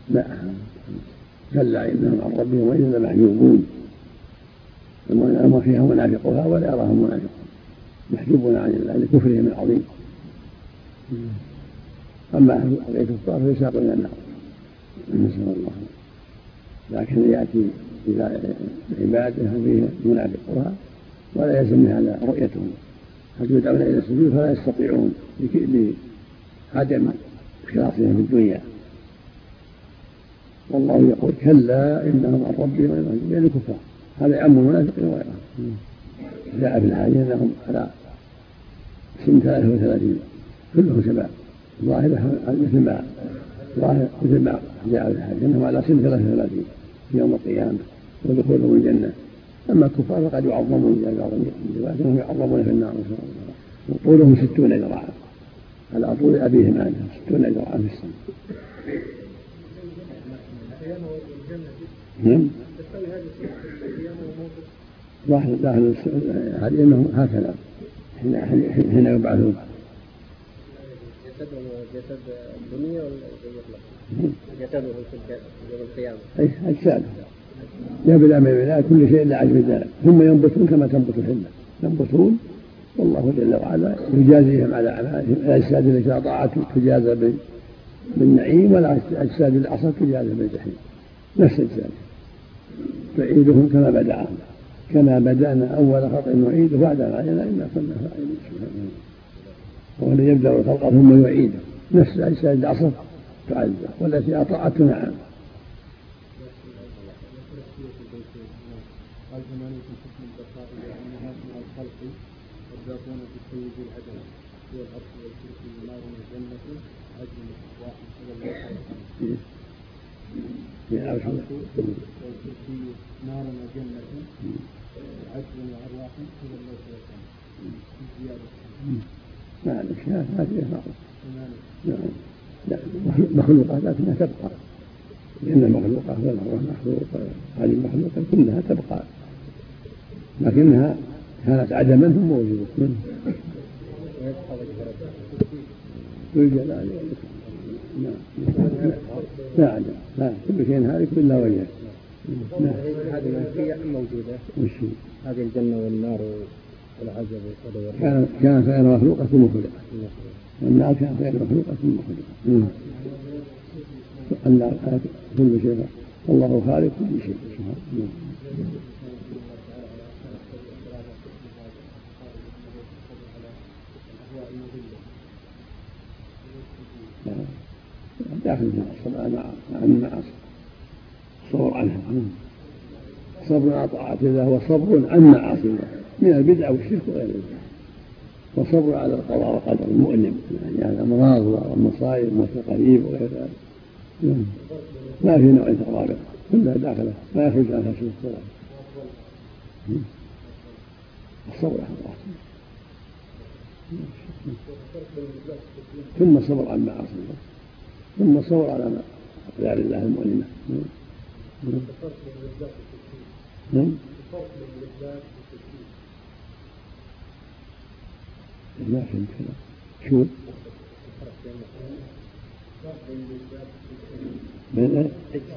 لا، كلا إنهم عن ربهم وإذا لمحجوبون، وما فيها منافقها ولا يراهم منافقون، محجوبون عن الله لكفرهم العظيم. أما الكفار فيساقون إلى النار، نسأل الله. لكن يأتي إلى عباده فيه منافقها ولا يلزم هذا رؤيتهم، حتى يدعون إلى السجود فلا يستطيعون لعدم خلاصهم في الدنيا. والله يقول كلا إنهم عن ربهم يعني الكفار، هذا يعم المنافقين وغيرهم. جاء في الحديث أنهم على سن 33 كلهم شباب، ظاهر مثل ما جاء في الحديث أنهم على سن 33 في يوم القيامة ودخولهم الجنة. أما الكفار فقد يعظمون أنهم يعظمون في النار، وطولهم 60 ذراعا على طول أبيهم آدم، 60 ذراعا في السنة. نعم، ظاهر هذه أنهم هكذا حين يبعثون. جسد الدنيا ولا جسده في يوم القيامة؟ أي أجساد يبدأ من الولاء كل شيء إلا عجب ذلك، ثم ينبتون كما تنبت الحلة، ينبتون والله جل وعلا يجازيهم على أعمالهم. الأجساد التي أطاعته تجازى بالنعيم، والأجساد اللي عصت تجازى بالجحيم، نفس الجزاء. تعيدهم كما بدأنا أول خلق نعيده وعدا علينا إنا كنا فاعلين. هو الذي يبدأ الخلق ثم يعيده، نفس الأجساد اللي عصت تعذب والتي أطاعته نعم. نار وجنة عدل وأرواح إلى الله ما عليك هذه معروف. مخلوقات لكنها تبقى، لأن المخلوقات والأرواح مخلوقة، هذه المخلوقات كلها تبقى لكنها كانت عدما ثم وجدت بالجلال لا عدم، لا كل شيء هالك إلا وجهه. هذه المنفية موجودة، هذه الجنة والنار والعذاب كانت غير مخلوقة ثم خلقت، والنار كانت غير مخلوقة ثم خلقت. النار كل شيء، الله خالق كل شيء. داخل مع المعاصي، الصبر عنها، صبر على طاعة الله وصبر عن معاصي الله من البدع والشرك وغير ذلك، وصبر على القضاء والقدر المؤلم يعني الأمراض والمصائب والتقاريب وغير ذلك. ما في نوع رابع كلها داخلة ما يخرج عنها شيء الصلاة. الصبر على الله ثم صبر عن معاصي الله ثم صبر على أقدار الله المؤلمة. ما فهمت شو